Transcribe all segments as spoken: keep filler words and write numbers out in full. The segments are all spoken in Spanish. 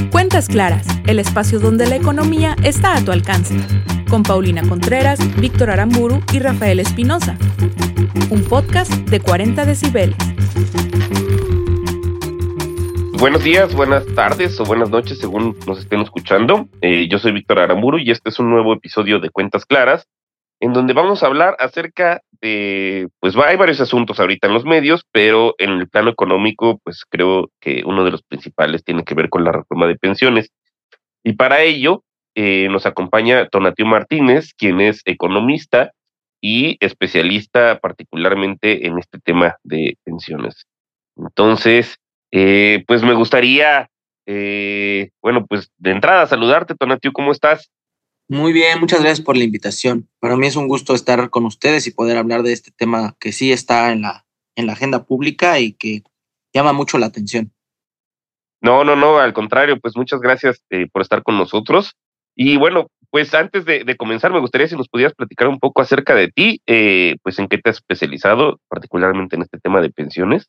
Cuentas Claras, el espacio donde la economía está a tu alcance. Con Paulina Contreras, Víctor Aramburu y Rafael Espinosa. Un podcast de cuarenta decibeles. Buenos días, buenas tardes o buenas noches según nos estén escuchando. Eh, yo soy Víctor Aramburu y este es un nuevo episodio de Cuentas Claras, en donde vamos a hablar acerca de, pues hay varios asuntos ahorita en los medios, pero en el plano económico, pues creo que uno de los principales tiene que ver con la reforma de pensiones. Y para ello eh, nos acompaña Tonatiuh Martínez, quien es economista y especialista particularmente en este tema de pensiones. Entonces, eh, pues me gustaría, eh, bueno, pues de entrada saludarte, Tonatiuh, ¿cómo estás? Muy bien, muchas gracias por la invitación. Para mí es un gusto estar con ustedes y poder hablar de este tema que sí está en la, en la agenda pública y que llama mucho la atención. No, no, no, al contrario, pues muchas gracias eh, por estar con nosotros. Y bueno, pues antes de, de comenzar, me gustaría si nos pudieras platicar un poco acerca de ti, eh, pues en qué te has especializado, particularmente en este tema de pensiones.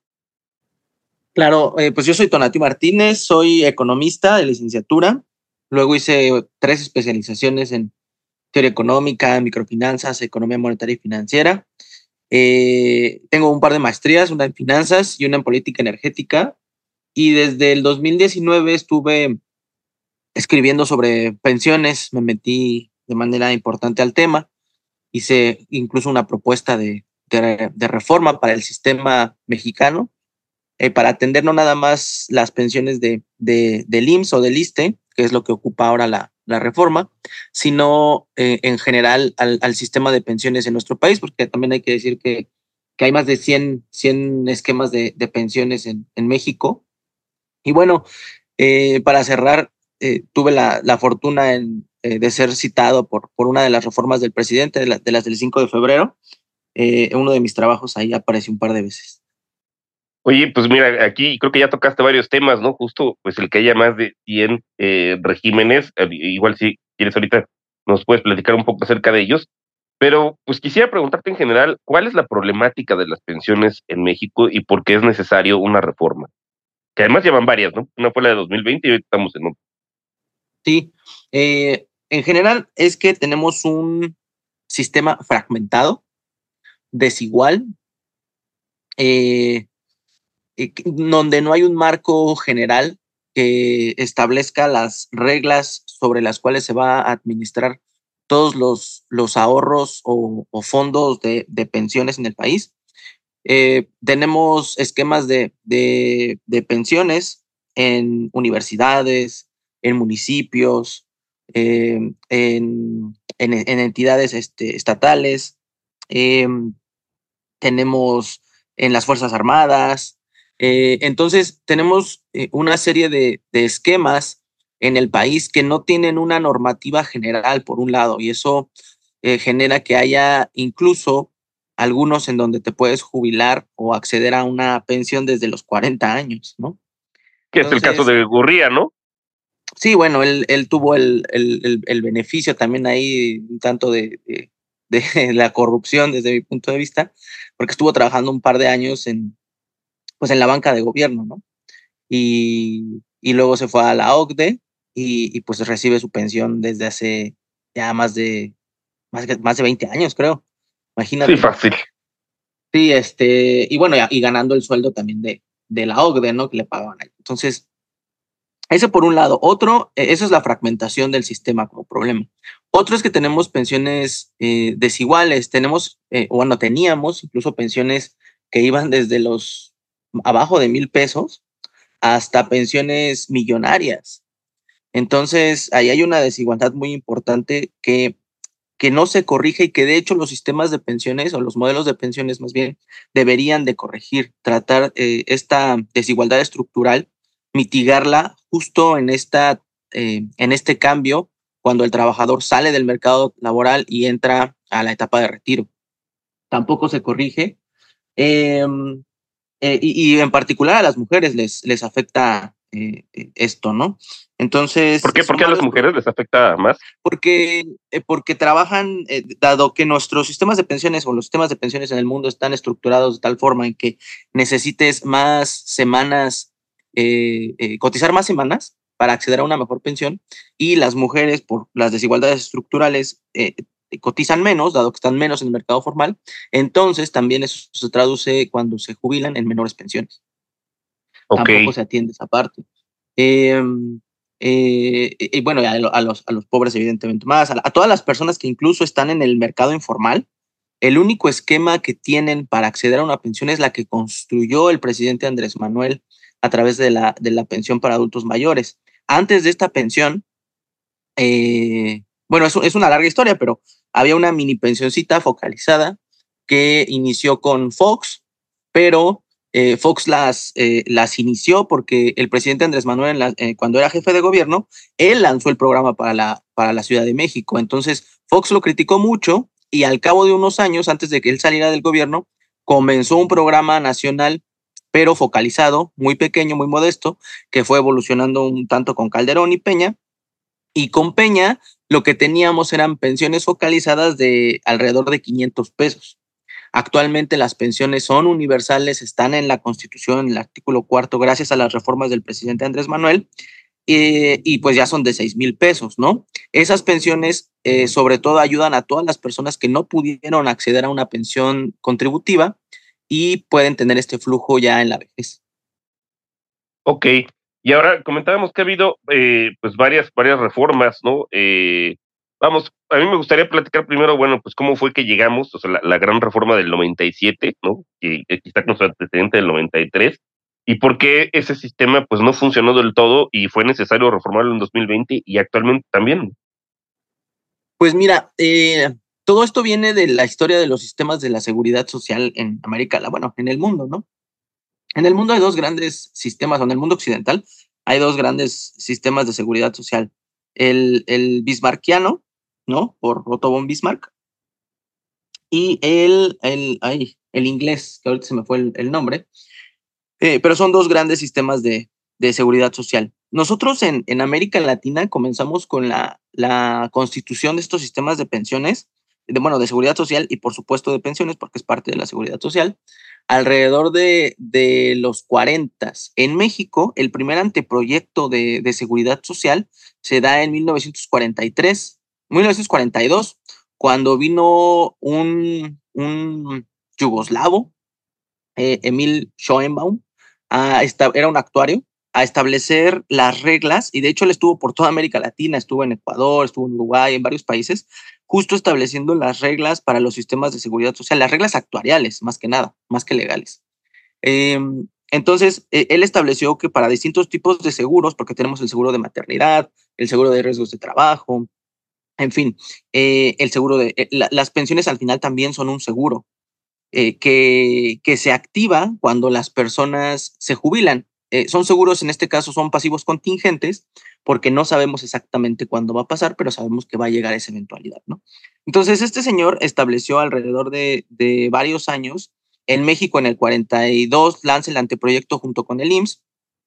Claro, eh, pues yo soy Tonatiuh Martínez, soy economista de licenciatura. Luego hice tres especializaciones en teoría económica, microfinanzas, economía monetaria y financiera. Eh, tengo un par de maestrías, una en finanzas y una en política energética. Y desde el dos mil diecinueve estuve escribiendo sobre pensiones, me metí de manera importante al tema. Hice incluso una propuesta de, de, de reforma para el sistema mexicano, eh, para atender no nada más las pensiones de, de, del I M S S o del ISSSTE, que es lo que ocupa ahora la, la reforma, sino eh, en general al, al sistema de pensiones en nuestro país, porque también hay que decir que, que hay más de cien, cien esquemas de, de pensiones en, en México. Y bueno, eh, para cerrar, eh, tuve la, la fortuna en, eh, de ser citado por, por una de las reformas del presidente, de, la, de las del cinco de febrero. Eh, uno de mis trabajos ahí apareció un par de veces. Oye, pues mira, aquí creo que ya tocaste varios temas, ¿no? Justo, pues el que haya más de cien eh, regímenes, eh, igual si quieres ahorita nos puedes platicar un poco acerca de ellos, pero pues quisiera preguntarte en general, ¿cuál es la problemática de las pensiones en México y por qué es necesario una reforma? Que además llevan varias, ¿no? Una fue la de dos mil veinte y hoy estamos en otra. Sí, eh, en general es que tenemos un sistema fragmentado, desigual, eh, donde no hay un marco general que establezca las reglas sobre las cuales se va a administrar todos los, los ahorros o, o fondos de, de pensiones en el país. Eh, tenemos esquemas de, de, de pensiones en universidades, en municipios, eh, en, en, en entidades este, estatales, eh, tenemos en las Fuerzas Armadas. Eh, entonces, tenemos eh, una serie de, de esquemas en el país que no tienen una normativa general, por un lado, y eso eh, genera que haya incluso algunos en donde te puedes jubilar o acceder a una pensión desde los cuarenta años, ¿no? Que es el caso de Gurría, ¿no? Sí, bueno, él, él tuvo el, el, el, el beneficio también ahí un tanto de, de, de la corrupción desde mi punto de vista, porque estuvo trabajando un par de años en, pues en la banca de gobierno, ¿no? Y, y luego se fue a la O C D E y, y pues recibe su pensión desde hace ya más de, más, más de veinte años, creo. Imagínate. Sí, fácil. Sí, este, y bueno, y ganando el sueldo también de, de la O C D E, ¿no? Que le pagaban ahí. Entonces, ese por un lado. Otro, eh, esa es la fragmentación del sistema como problema. Otro es que tenemos pensiones eh, desiguales. Tenemos, eh, bueno, teníamos incluso pensiones que iban desde los abajo de mil pesos hasta pensiones millonarias. Entonces, ahí hay una desigualdad muy importante que, que no se corrige y que de hecho los sistemas de pensiones o los modelos de pensiones más bien deberían de corregir, tratar eh, esta desigualdad estructural, mitigarla justo en, esta, eh, en este cambio cuando el trabajador sale del mercado laboral y entra a la etapa de retiro. Tampoco se corrige. Eh, eh, y, y en particular a las mujeres les, les afecta eh, esto, ¿no? Entonces, ¿Por qué, ¿Por qué a las mujeres les afecta más? Porque, eh, porque trabajan, eh, dado que nuestros sistemas de pensiones o los sistemas de pensiones en el mundo están estructurados de tal forma en que necesites más semanas, eh, eh, cotizar más semanas para acceder a una mejor pensión, y las mujeres, por las desigualdades estructurales, eh, cotizan menos, dado que están menos en el mercado formal. Entonces también eso se traduce cuando se jubilan en menores pensiones. Okay. Tampoco se atiende esa parte. Eh, eh, y bueno, a, a, los, a los pobres evidentemente más, a, a todas las personas que incluso están en el mercado informal. El único esquema que tienen para acceder a una pensión es la que construyó el presidente Andrés Manuel a través de la, de la pensión para adultos mayores. Antes de esta pensión, eh, bueno, es, es una larga historia, pero había una mini pensioncita focalizada que inició con Fox, pero eh, Fox las, eh, las inició porque el presidente Andrés Manuel, la, eh, cuando era jefe de gobierno, él lanzó el programa para la, para la Ciudad de México. Entonces, Fox lo criticó mucho y al cabo de unos años, antes de que él saliera del gobierno, comenzó un programa nacional, pero focalizado, muy pequeño, muy modesto, que fue evolucionando un tanto con Calderón y Peña. Y con Peña lo que teníamos eran pensiones focalizadas de alrededor de quinientos pesos. Actualmente las pensiones son universales, están en la Constitución, en el artículo cuarto, gracias a las reformas del presidente Andrés Manuel, eh, y pues ya son de seis mil pesos, ¿no? Esas pensiones eh, sobre todo ayudan a todas las personas que no pudieron acceder a una pensión contributiva y pueden tener este flujo ya en la vejez. Ok, y ahora comentábamos que ha habido eh, pues varias, varias reformas, ¿no? Eh, vamos, a mí me gustaría platicar primero, bueno, pues cómo fue que llegamos, o sea, la, la gran reforma del noventa y siete, ¿no? Que aquí está con su antecedente del noventa y tres, y por qué ese sistema pues no funcionó del todo y fue necesario reformarlo en dos mil veinte y actualmente también. Pues mira, eh, todo esto viene de la historia de los sistemas de la seguridad social en América, bueno, en el mundo, ¿no? En el mundo hay dos grandes sistemas, o en el mundo occidental hay dos grandes sistemas de seguridad social. El, el bismarckiano, ¿no? Por Otto von Bismarck, y el, el, ay, el inglés, que ahorita se me fue el, el nombre, eh, pero son dos grandes sistemas de, de seguridad social. Nosotros en, en América Latina comenzamos con la, la constitución de estos sistemas de pensiones, de, bueno, de seguridad social y por supuesto de pensiones, porque es parte de la seguridad social, alrededor de, de los cuarenta. En México, el primer anteproyecto de, de seguridad social se da en mil novecientos cuarenta y tres, mil novecientos cuarenta y dos, cuando vino un, un yugoslavo, eh, Emil Schoenbaum, a esta, era un actuario, a establecer las reglas, y de hecho él estuvo por toda América Latina, estuvo en Ecuador, estuvo en Uruguay, en varios países, justo estableciendo las reglas para los sistemas de seguridad social, las reglas actuariales, más que nada, más que legales. Eh, entonces, eh, él estableció que para distintos tipos de seguros, porque tenemos el seguro de maternidad, el seguro de riesgos de trabajo, en fin, eh, el seguro de, eh, la, las pensiones al final también son un seguro eh, que, que se activa cuando las personas se jubilan. Eh, son seguros, en este caso son pasivos contingentes, porque no sabemos exactamente cuándo va a pasar, pero sabemos que va a llegar esa eventualidad, ¿no? Entonces, este señor estableció alrededor de, de varios años. En México, en el cuarenta y dos, lanza el anteproyecto junto con el I M S S,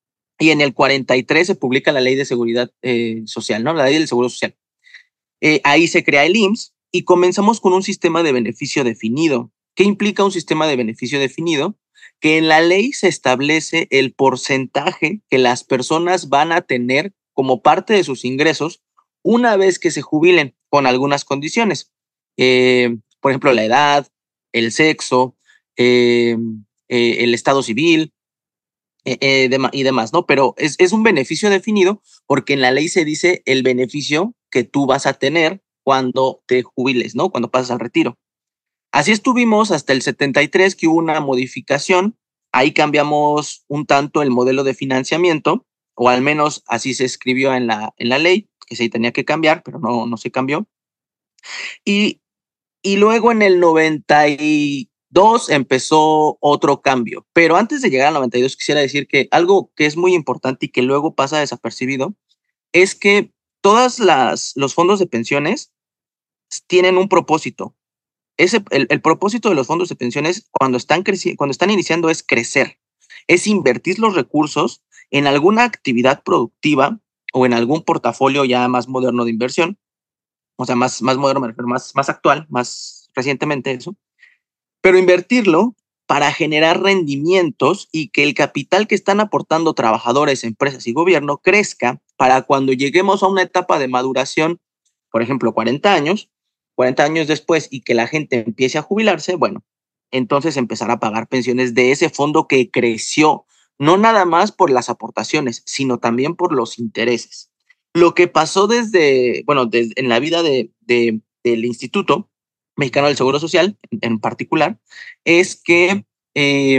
y en el cuarenta y tres se publica la Ley de Seguridad eh, Social, ¿no? La Ley del Seguro Social. Eh, ahí se crea el I M S S y comenzamos con un sistema de beneficio definido. ¿Qué implica un sistema de beneficio definido? Que en la ley se establece el porcentaje que las personas van a tener como parte de sus ingresos una vez que se jubilen, con algunas condiciones. Eh, por ejemplo, la edad, el sexo, eh, eh, el estado civil eh, eh, dem- y demás, ¿no? Pero es, es un beneficio definido porque en la ley se dice el beneficio que tú vas a tener cuando te jubiles, ¿no? Cuando pasas al retiro. Así estuvimos hasta el setenta y tres, que hubo una modificación. Ahí cambiamos un tanto el modelo de financiamiento, o al menos así se escribió en la, en la ley, que se tenía que cambiar, pero no, no se cambió. Y, y luego en el noventa y dos empezó otro cambio. Pero antes de llegar al noventa y dos, quisiera decir que algo que es muy importante y que luego pasa desapercibido es que todas las los fondos de pensiones tienen un propósito. Ese, el, el propósito de los fondos de pensiones cuando están, creci- cuando están iniciando es crecer, es invertir los recursos en alguna actividad productiva o en algún portafolio ya más moderno de inversión, o sea, más, más moderno, me refiero, más, más actual, más recientemente eso, pero invertirlo para generar rendimientos y que el capital que están aportando trabajadores, empresas y gobierno crezca para cuando lleguemos a una etapa de maduración, por ejemplo, cuarenta años, cuarenta años después y que la gente empiece a jubilarse, bueno, entonces empezar a pagar pensiones de ese fondo que creció, no nada más por las aportaciones, sino también por los intereses. Lo que pasó desde, bueno, desde, en la vida de, de, del Instituto Mexicano del Seguro Social, en, en particular, es que eh,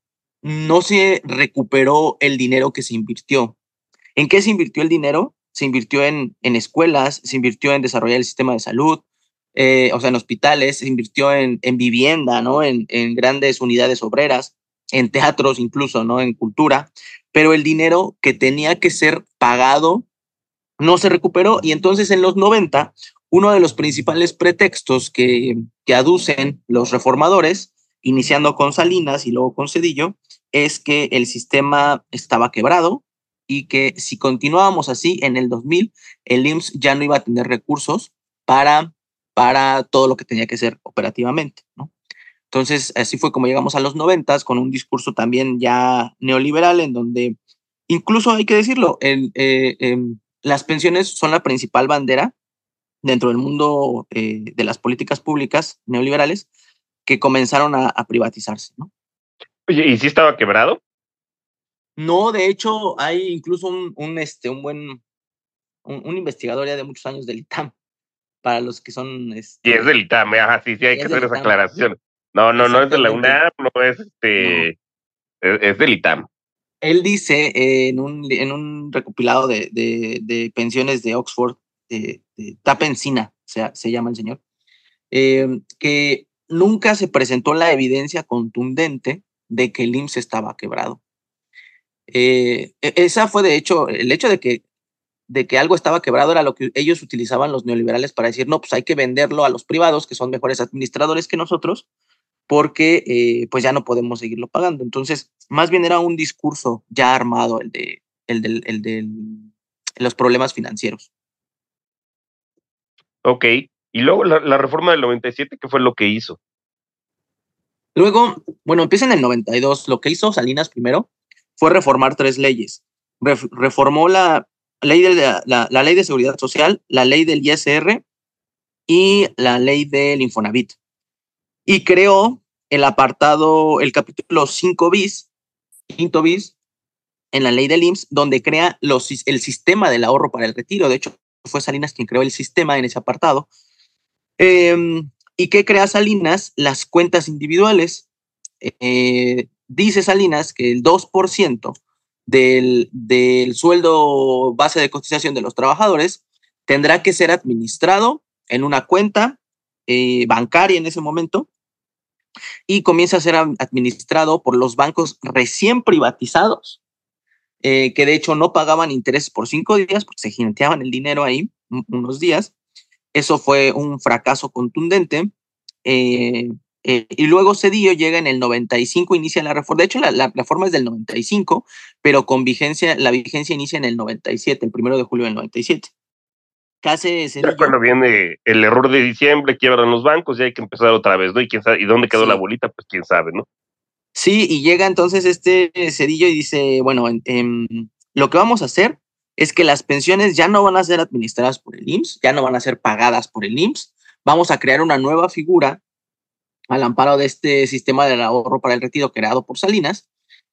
no se recuperó el dinero que se invirtió. ¿En qué se invirtió el dinero? Se invirtió en, en escuelas, se invirtió en desarrollar el sistema de salud, eh, o sea, en hospitales, se invirtió en, en vivienda, ¿no? En, en grandes unidades obreras, en teatros incluso, ¿no? En cultura, pero el dinero que tenía que ser pagado no se recuperó y entonces en los noventa, uno de los principales pretextos que, que aducen los reformadores, iniciando con Salinas y luego con Zedillo, es que el sistema estaba quebrado y que si continuábamos así en el dos mil, el I M S S ya no iba a tener recursos para, para todo lo que tenía que ser operativamente, ¿no? Entonces, así fue como llegamos a los noventas, con un discurso también ya neoliberal, en donde incluso hay que decirlo, el, eh, eh, las pensiones son la principal bandera dentro del mundo eh, de las políticas públicas neoliberales que comenzaron a, a privatizarse, ¿no? Oye, ¿y si estaba quebrado? No, de hecho, hay incluso un, un, este, un buen, un, un investigador ya de muchos años del I T A M, para los que son... Este, y es del I T A M, ajá, sí, sí, hay que hacer esa aclaración. No, no, no es de la UNAM, no es este, no. Es, es del I T A M. Él dice eh, en, un, en un recopilado de, de, de pensiones de Oxford, de, de Tapencina, o sea, se llama el señor, eh, que nunca se presentó la evidencia contundente de que el I M S S estaba quebrado. Eh, esa fue, de hecho, el hecho de que, de que algo estaba quebrado era lo que ellos utilizaban los neoliberales para decir, no, pues hay que venderlo a los privados, que son mejores administradores que nosotros, porque eh, pues ya no podemos seguirlo pagando. Entonces, más bien era un discurso ya armado el de, el de, el de los problemas financieros. Ok, y luego la, la reforma del noventa y siete, ¿qué fue lo que hizo? Luego, bueno, empieza en el noventa y dos. Lo que hizo Salinas primero fue reformar tres leyes. Re reformó la ley, de la, la, la ley de seguridad social, la ley del I S R y la ley del Infonavit. Y creó el apartado, el capítulo cinco bis, quinto bis, en la ley del I M S S, donde crea los, el sistema del ahorro para el retiro. De hecho, fue Salinas quien creó el sistema en ese apartado. Eh, ¿Y qué crea Salinas? Las cuentas individuales. Eh, dice Salinas que el dos por ciento del, del sueldo base de cotización de los trabajadores tendrá que ser administrado en una cuenta eh, bancaria en ese momento, y comienza a ser administrado por los bancos recién privatizados, eh, que de hecho no pagaban intereses por cinco días porque se jineteaban el dinero ahí unos días. Eso fue un fracaso contundente. Eh, eh, y luego Zedillo llega en el noventa y cinco, inicia la reforma. De hecho, la, la reforma es del noventa y cinco, pero con vigencia, la vigencia inicia en el noventa y siete, el primero de julio del noventa y siete. Casi ya cuando viene el error de diciembre, quiebran los bancos y hay que empezar otra vez, ¿no? Y quién sabe, y dónde quedó sí. la bolita, pues quién sabe, ¿no? Sí, y llega entonces este Zedillo y dice, bueno, en, en, lo que vamos a hacer es que las pensiones ya no van a ser administradas por el I M S S, ya no van a ser pagadas por el I M S S, vamos a crear una nueva figura al amparo de este sistema del ahorro para el retiro creado por Salinas,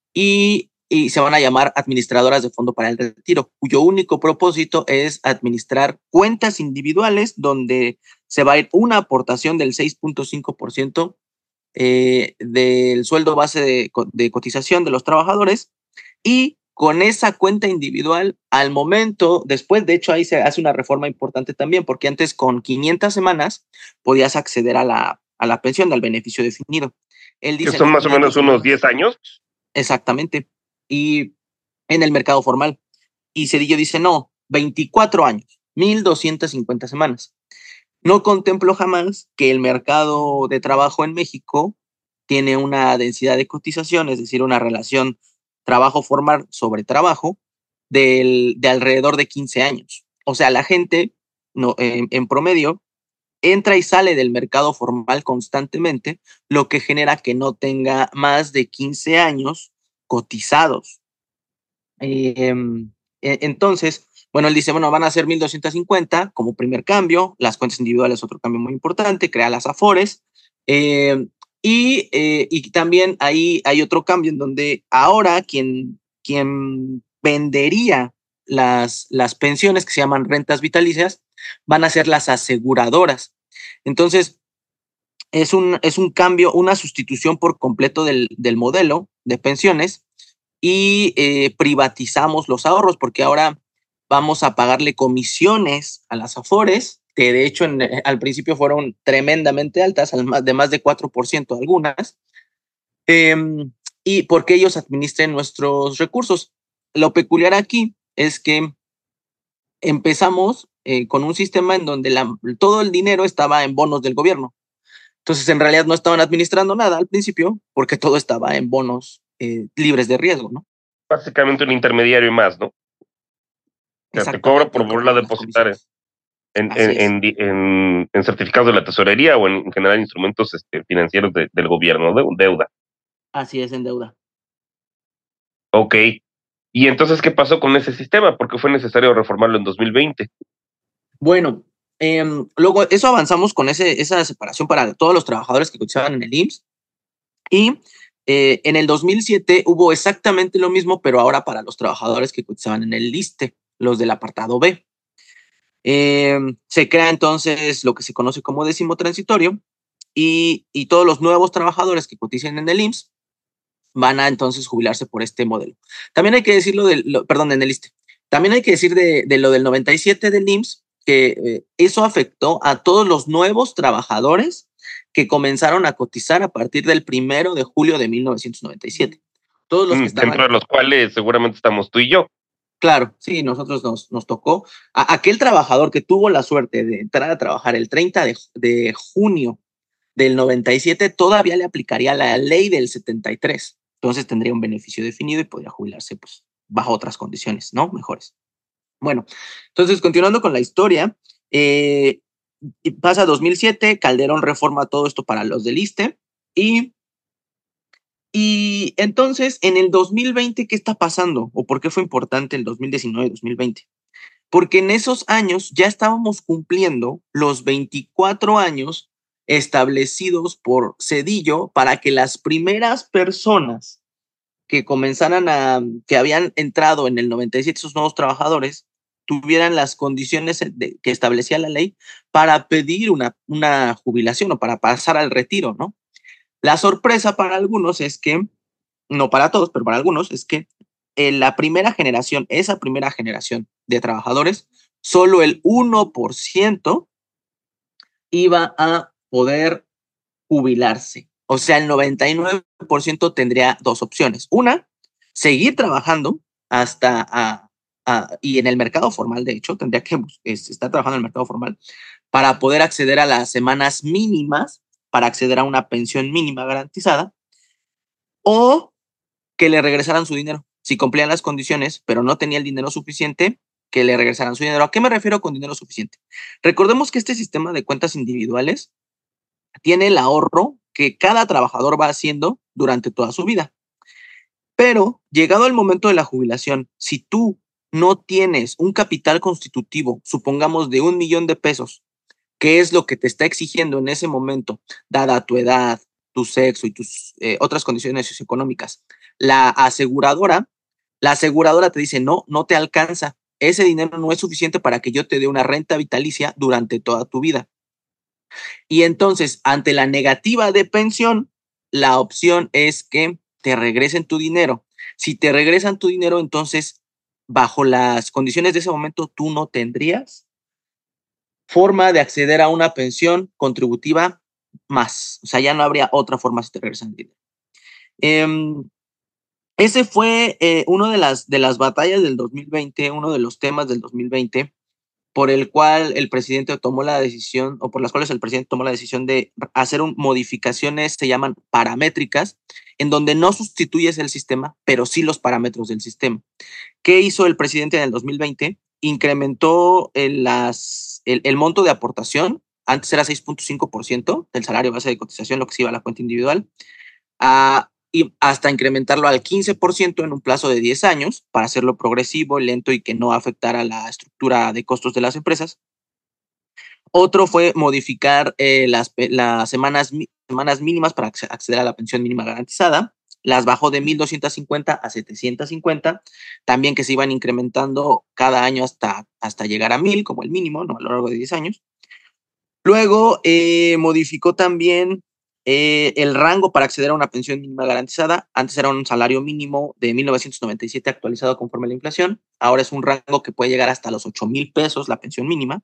y y se van a llamar administradoras de fondo para el retiro, cuyo único propósito es administrar cuentas individuales donde se va a ir una aportación del seis punto cinco por ciento eh, del sueldo base de, de cotización de los trabajadores, y con esa cuenta individual, al momento, después, de hecho, ahí se hace una reforma importante también, porque antes con quinientas semanas podías acceder a la, a la pensión, al beneficio definido. Él dice, que son más o menos unos diez años. Exactamente. Y en el mercado formal. Y Zedillo dice, no, veinticuatro años, mil doscientas cincuenta semanas. No contemplo jamás que el mercado de trabajo en México tiene una densidad de cotización, es decir, una relación trabajo formal sobre trabajo del, de alrededor de quince años. O sea, la gente no, en, en promedio entra y sale del mercado formal constantemente, lo que genera que no tenga más de quince años cotizados. Eh, entonces, bueno, él dice, bueno, van a ser mil doscientos cincuenta como primer cambio, las cuentas individuales otro cambio muy importante, crea las Afores, eh, y, eh, y también ahí hay otro cambio en donde ahora quien, quien vendería las, las pensiones que se llaman rentas vitalicias van a ser las aseguradoras. Entonces, es un, es un cambio, una sustitución por completo del, del modelo de pensiones y eh, privatizamos los ahorros porque ahora vamos a pagarle comisiones a las Afores, que de hecho en, al principio fueron tremendamente altas, de más de cuatro por ciento algunas, eh, y porque ellos administren nuestros recursos. Lo peculiar aquí es que empezamos eh, con un sistema en donde la, todo el dinero estaba en bonos del gobierno. Entonces, en realidad no estaban administrando nada al principio porque todo estaba en bonos eh, libres de riesgo, ¿no? Básicamente un intermediario más, ¿no? O sea, te cobra por volver a depositar en, en, en, en, en certificados de la tesorería o en, en general instrumentos este, financieros de, del gobierno, de deuda. Así es, en deuda. Ok. ¿Y entonces qué pasó con ese sistema? ¿Por qué fue necesario reformarlo en dos mil veinte? Bueno, eh, luego eso avanzamos con ese, esa separación para todos los trabajadores que cotizaban en el I M S S y eh, en el dos mil siete hubo exactamente lo mismo, pero ahora para los trabajadores que cotizaban en el ISSSTE, los del apartado B. Eh, se crea entonces lo que se conoce como décimo transitorio y, y todos los nuevos trabajadores que coticen en el I M S S van a entonces jubilarse por este modelo. También hay que decirlo del, lo, perdón, en el ISSSTE. También hay que decir de, de lo del noventa y siete del I M S S que eh, eso afectó a todos los nuevos trabajadores que comenzaron a cotizar a partir del primero de julio de mil novecientos noventa y siete. Todos los que estaban, dentro de los cuales seguramente estamos tú y yo. Claro, sí, nosotros nos, nos tocó. A, aquel trabajador que tuvo la suerte de entrar a trabajar el treinta de, de junio del noventa y siete todavía le aplicaría la ley del setenta y tres. Entonces tendría un beneficio definido y podría jubilarse pues, bajo otras condiciones, ¿no? Mejores. Bueno, entonces continuando con la historia, eh, pasa dos mil siete, Calderón reforma todo esto para los del ISSSTE y, y entonces en el dos mil veinte, ¿qué está pasando? ¿O por qué fue importante el dos mil diecinueve y dos mil veinte? Porque en esos años ya estábamos cumpliendo los veinticuatro años establecidos por Zedillo para que las primeras personas que comenzaran a, que habían entrado en el noventa y siete, esos nuevos trabajadores, tuvieran las condiciones de, que establecía la ley para pedir una, una jubilación o para pasar al retiro, ¿no? La sorpresa para algunos es que, no para todos, pero para algunos, es que en la primera generación, esa primera generación de trabajadores, solo el uno por ciento iba a poder jubilarse. O sea, el noventa y nueve por ciento tendría dos opciones. Una, seguir trabajando hasta, a, a, y en el mercado formal, de hecho, tendría que estar trabajando en el mercado formal para poder acceder a las semanas mínimas, para acceder a una pensión mínima garantizada, o que le regresaran su dinero. Si cumplían las condiciones, pero no tenía el dinero suficiente, que le regresaran su dinero. ¿A qué me refiero con dinero suficiente? Recordemos que este sistema de cuentas individuales tiene el ahorro que cada trabajador va haciendo durante toda su vida. Pero llegado el momento de la jubilación, si tú no tienes un capital constitutivo, supongamos de un millón de pesos, que es lo que te está exigiendo en ese momento, dada tu edad, tu sexo y tus eh, otras condiciones socioeconómicas, la aseguradora, la aseguradora te dice, no, no te alcanza. Ese dinero no es suficiente para que yo te dé una renta vitalicia durante toda tu vida. Y entonces, ante la negativa de pensión, la opción es que te regresen tu dinero. Si te regresan tu dinero, entonces, bajo las condiciones de ese momento, tú no tendrías forma de acceder a una pensión contributiva más. O sea, ya no habría otra forma si te regresan el dinero. Eh, ese fue eh, uno de las, de las batallas del dos mil veinte, uno de los temas del dos mil veinte, por el cual el presidente tomó la decisión, o por las cuales el presidente tomó la decisión de hacer un, modificaciones, se llaman paramétricas, en donde no sustituyes el sistema, pero sí los parámetros del sistema. ¿Qué hizo el presidente en el dos mil veinte? Incrementó el, las, el, el monto de aportación antes era seis punto cinco por ciento del salario base de cotización, lo que se iba a la cuenta individual, a, y hasta incrementarlo al quince por ciento en un plazo de diez años para hacerlo progresivo, lento y que no afectara la estructura de costos de las empresas. Otro fue modificar eh, las, las semanas, semanas mínimas para acceder a la pensión mínima garantizada. Las bajó de mil doscientas cincuenta a setecientas cincuenta, también que se iban incrementando cada año hasta, hasta llegar a mil como el mínimo, ¿no? A lo largo de diez años. Luego eh, modificó también eh, el rango para acceder a una pensión mínima garantizada. Antes era un salario mínimo de mil novecientos noventa y siete actualizado conforme a la inflación. Ahora es un rango que puede llegar hasta los ocho mil pesos la pensión mínima.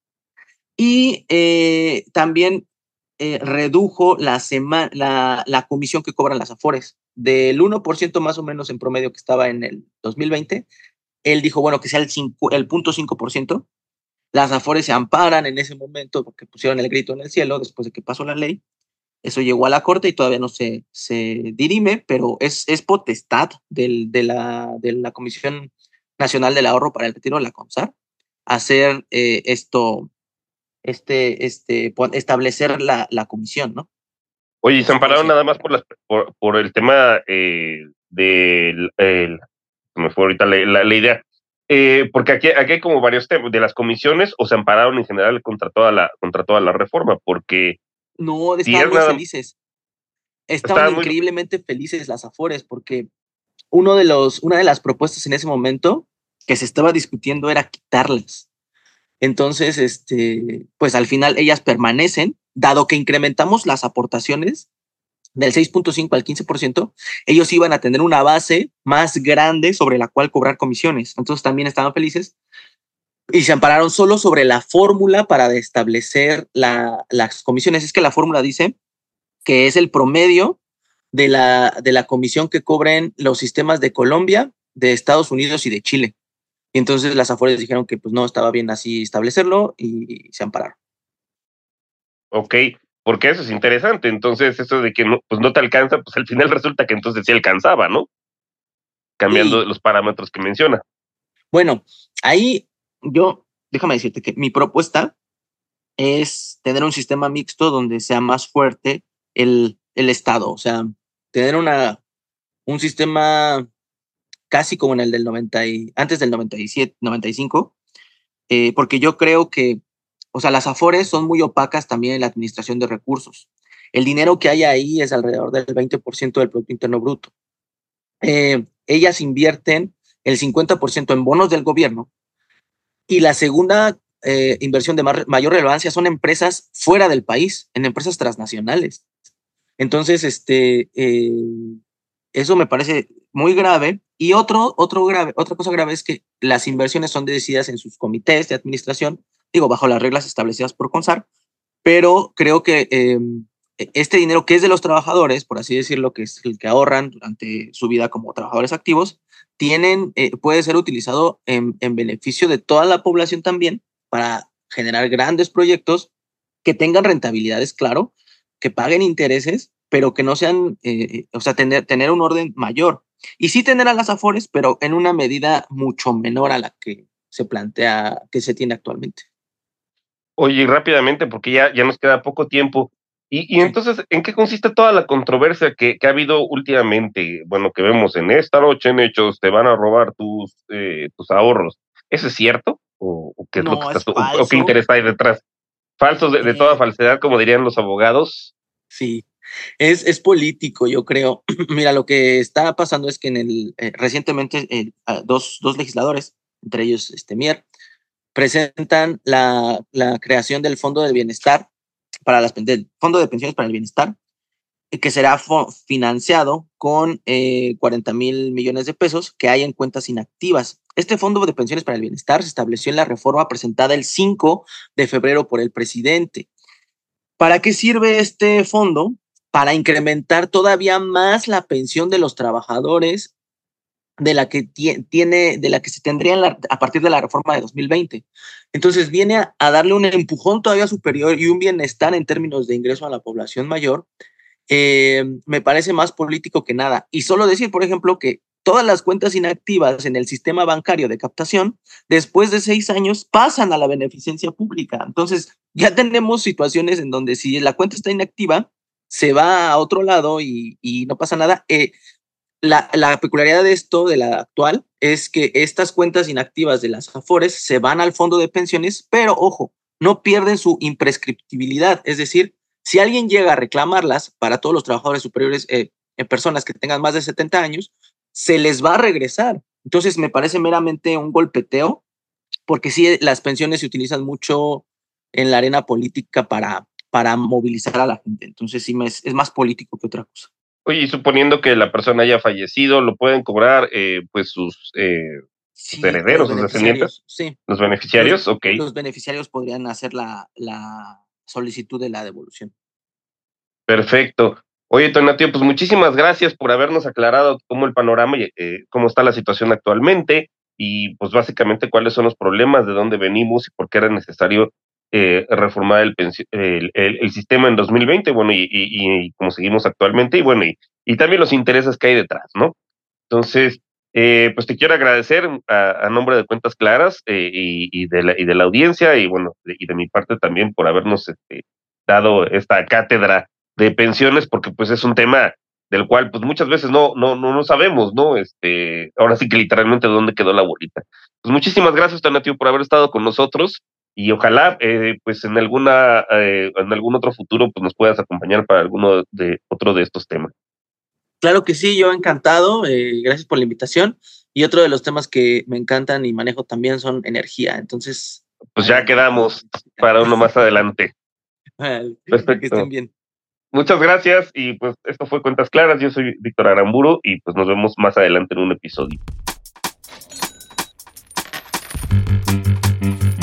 Y eh, también eh, redujo la, sema, la, la comisión que cobran las Afores del uno por ciento más o menos en promedio que estaba en el dos mil veinte. Él dijo, bueno, que sea el, cinco, el punto cinco por ciento. Las Afores se amparan en ese momento porque pusieron el grito en el cielo después de que pasó la ley. Eso llegó a la corte y todavía no se, se dirime, pero es, es potestad del, de, la, de la Comisión Nacional del Ahorro para el Retiro, la CONSAR, hacer eh, esto, este, este, establecer la, la comisión, ¿no? Oye, se ampararon nada más por, las, por, por el tema eh, del, el, me fue ahorita la, la, la idea, eh, porque aquí, aquí hay como varios temas de las comisiones, o se ampararon en general contra toda la, contra toda la reforma, porque no, estaban muy nada, felices, estaban, estaban increíblemente muy... felices las Afores, porque uno de los, una de las propuestas en ese momento que se estaba discutiendo era quitarlas. Entonces, este, pues al final ellas permanecen, dado que incrementamos las aportaciones del seis punto cinco al quince por ciento, ellos iban a tener una base más grande sobre la cual cobrar comisiones. Entonces también estaban felices y se ampararon solo sobre la fórmula para establecer la, las comisiones. Es que la fórmula dice que es el promedio de la, de la comisión que cobren los sistemas de Colombia, de Estados Unidos y de Chile. Y entonces las Afores dijeron que pues no estaba bien así establecerlo y se ampararon. Ok, porque eso es interesante. Entonces, eso de que no, pues no te alcanza, pues al final resulta que entonces sí alcanzaba, ¿no? Cambiando sí. Los parámetros que menciona. Bueno, ahí yo, déjame decirte que mi propuesta es tener un sistema mixto donde sea más fuerte el, el Estado. O sea, tener una, un sistema casi como en el del noventa y, antes del noventa y siete, noventa y cinco, eh, porque yo creo que, o sea, las Afores son muy opacas también en la administración de recursos. El dinero que hay ahí es alrededor del veinte por ciento del Producto Interno Bruto. Eh, ellas invierten el cincuenta por ciento en bonos del gobierno y la segunda eh, inversión de mar, mayor relevancia son empresas fuera del país, en empresas transnacionales. Entonces, este, eh, eso me parece muy grave. Y otro, otro grave, otra cosa grave es que las inversiones son decididas en sus comités de administración, digo, bajo las reglas establecidas por CONSAR, pero creo que eh, este dinero que es de los trabajadores, por así decirlo, que es el que ahorran durante su vida como trabajadores activos, tienen, eh, puede ser utilizado en, en beneficio de toda la población también para generar grandes proyectos que tengan rentabilidades, claro, que paguen intereses, pero que no sean, eh, o sea, tener, tener un orden mayor. Y sí tener a las Afores, pero en una medida mucho menor a la que se plantea, que se tiene actualmente. Oye, rápidamente, porque ya, ya nos queda poco tiempo. Y, y entonces, ¿en qué consiste toda la controversia que, que ha habido últimamente? Bueno, que vemos en esta noche en Hechos, te van a robar tus, eh, tus ahorros. ¿Eso es cierto? ¿O, o qué es no, lo que es está, o, o qué interés hay detrás? ¿Falsos de, de toda falsedad, como dirían los abogados? Sí. Es, es político, yo creo. Mira, lo que está pasando es que en el eh, recientemente eh, dos, dos legisladores, entre ellos este Mier, presentan la, la creación del Fondo de Bienestar para las del Fondo de Pensiones para el Bienestar, que será financiado con eh, cuarenta mil millones de pesos que hay en cuentas inactivas. Este Fondo de Pensiones para el Bienestar se estableció en la reforma presentada el cinco de febrero por el presidente. ¿Para qué sirve este fondo? Para incrementar todavía más la pensión de los trabajadores de la que tiene, de la que se tendría en la, a partir de la reforma de dos mil veinte. Entonces viene a, a darle un empujón todavía superior y un bienestar en términos de ingreso a la población mayor. Eh, me parece más político que nada. Y solo decir, por ejemplo, que todas las cuentas inactivas en el sistema bancario de captación, después de seis años pasan a la beneficencia pública. Entonces, ya tenemos situaciones en donde si la cuenta está inactiva, se va a otro lado y, y no pasa nada. Eh, la, la peculiaridad de esto, de la actual, es que estas cuentas inactivas de las Afores se van al fondo de pensiones, pero ojo, no pierden su imprescriptibilidad. Es decir, si alguien llega a reclamarlas para todos los trabajadores superiores, eh, en personas que tengan más de setenta años, se les va a regresar. Entonces, me parece meramente un golpeteo, porque sí, las pensiones se utilizan mucho en la arena política para, para movilizar a la gente. Entonces, sí, me es, es más político que otra cosa. Oye, y suponiendo que la persona haya fallecido, ¿lo pueden cobrar eh, pues sus, eh, sí, sus herederos, sus descendientes? Sí. ¿Los beneficiarios? Los, ok. Los beneficiarios podrían hacer la, la solicitud de la devolución. Perfecto. Oye, Tonatio, pues muchísimas gracias por habernos aclarado cómo el panorama y eh, cómo está la situación actualmente y pues básicamente cuáles son los problemas, de dónde venimos y por qué era necesario eh, reformar el, el, el, el sistema en dos mil veinte, bueno, y, y, y cómo seguimos actualmente, y bueno, y, y también los intereses que hay detrás, ¿no? Entonces, eh, pues te quiero agradecer a, a nombre de Cuentas Claras eh, y, y, de la, y de la audiencia, y bueno, de, y de mi parte también por habernos este, dado esta cátedra de pensiones, porque pues es un tema del cual pues muchas veces no, no, no, no sabemos, ¿no? Este, ahora sí que literalmente dónde quedó la bolita. Pues muchísimas gracias, Tonatio, por haber estado con nosotros, y ojalá eh, pues en alguna, eh, en algún otro futuro pues nos puedas acompañar para alguno de otro de estos temas. Claro que sí, yo encantado, eh, gracias por la invitación, y otro de los temas que me encantan y manejo también son energía, entonces... Pues ya quedamos para uno más adelante. Perfecto. Que estén bien. Muchas gracias y pues esto fue Cuentas Claras, yo soy Víctor Aramburu y pues nos vemos más adelante en un episodio.